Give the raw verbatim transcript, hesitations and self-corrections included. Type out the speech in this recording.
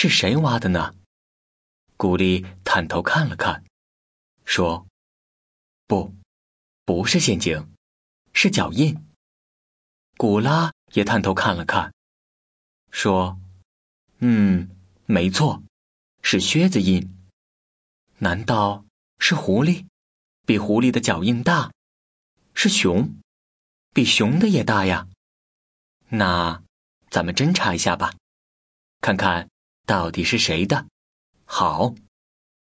是谁挖的呢？古丽探头看了看，说：不，不是陷阱，是脚印。古拉也探头看了看，说：嗯，没错，是靴子印。难道是狐狸？比狐狸的脚印大。是熊，比熊的也大呀。那咱们侦查一下吧，看看到底是谁的。好。